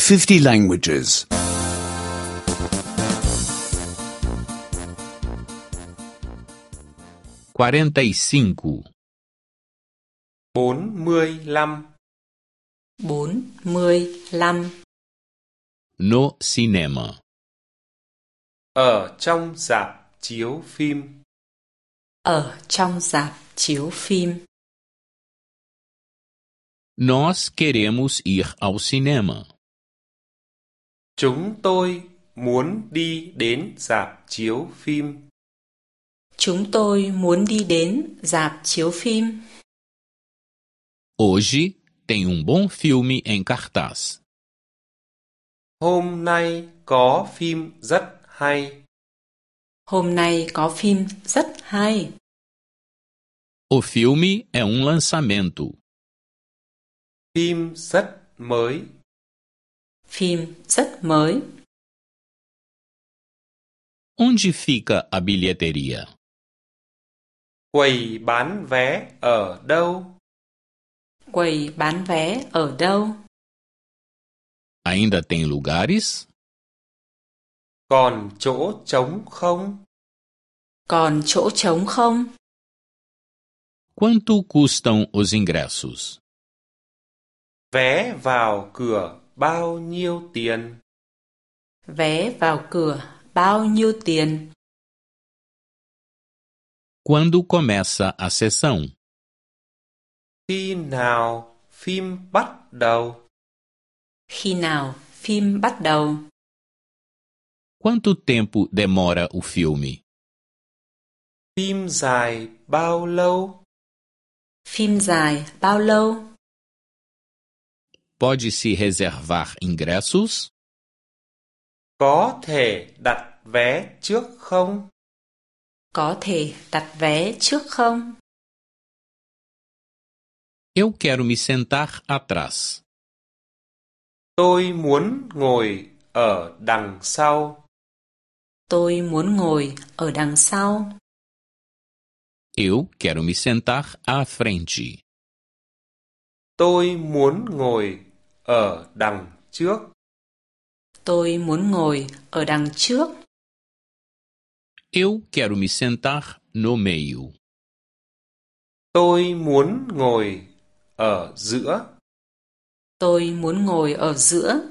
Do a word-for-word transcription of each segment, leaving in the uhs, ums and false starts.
fifty languages. quarenta e cinco. bốn mươi lăm. bốn mươi lăm. No cinema. Ở trong rạp chiếu phim. Ở trong rạp chiếu phim. Nós queremos ir ao cinema. Chúng tôi muốn đi đến rạp chiếu phim. Chúng tôi muốn đi đến rạp chiếu phim. Hoje tem um bom filme em cartaz. Hôm nay có phim rất hay. Hôm nay có phim rất hay. O filme é um lançamento. Phim rất mới. Phim rất mới. Onde fica a bilheteria? Quầy bán vé ở đâu? Quầy bán vé ở đâu? Ainda tem lugares? Còn chỗ trống không? Còn chỗ trống không? Quanto custam os ingressos? Vé vào cửa bao nhiêu tiền? Vé vào cửa bao nhiêu tiền? Quando começa a sessão? Khi nào phim bắt đầu? Khi nào phim bắt đầu? Quanto tempo demora o filme? Phim dài bao lâu? Phim dài bao lâu? Pode-se reservar ingressos? Có thể đặt vé trước không? Có thể đặt vé trước không? Eu quero me sentar atrás. Tôi muốn ngồi ở đằng sau. Tôi muốn ngồi ở đằng sau. Eu quero me sentar à frente. Tôi muốn ngồi ở đằng trước. Tôi muốn ngồi ở đằng trước. Eu quero me sentar no meio. Tôi muốn ngồi ở giữa. Tôi muốn ngồi ở giữa.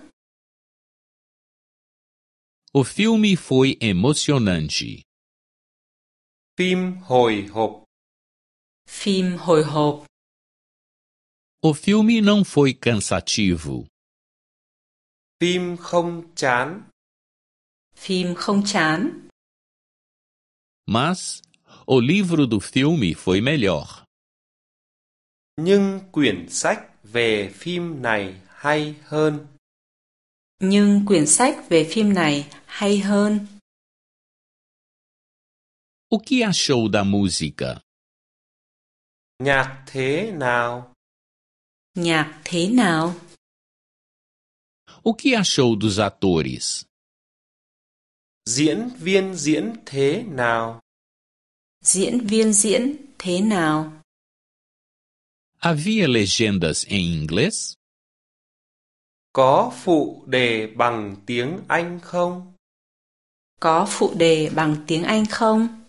O filme foi emocionante. Phim hồi hộp. Phim hồi hộp. O filme não foi cansativo. Phim không chán. Phim không chán. Mas o livro do filme foi melhor. Nhưng quyển sách về phim này hay hơn. Nhưng quyển sách về phim này hay hơn. O que achou da música? Nhạc thế nào? Nhạc thế nào? O que achou dos atores? Diễn viên diễn thế nào? Diễn viên diễn thế nào? Havia legendas em inglês? Có phụ đề bằng tiếng Anh không? Có phụ đề bằng tiếng Anh không?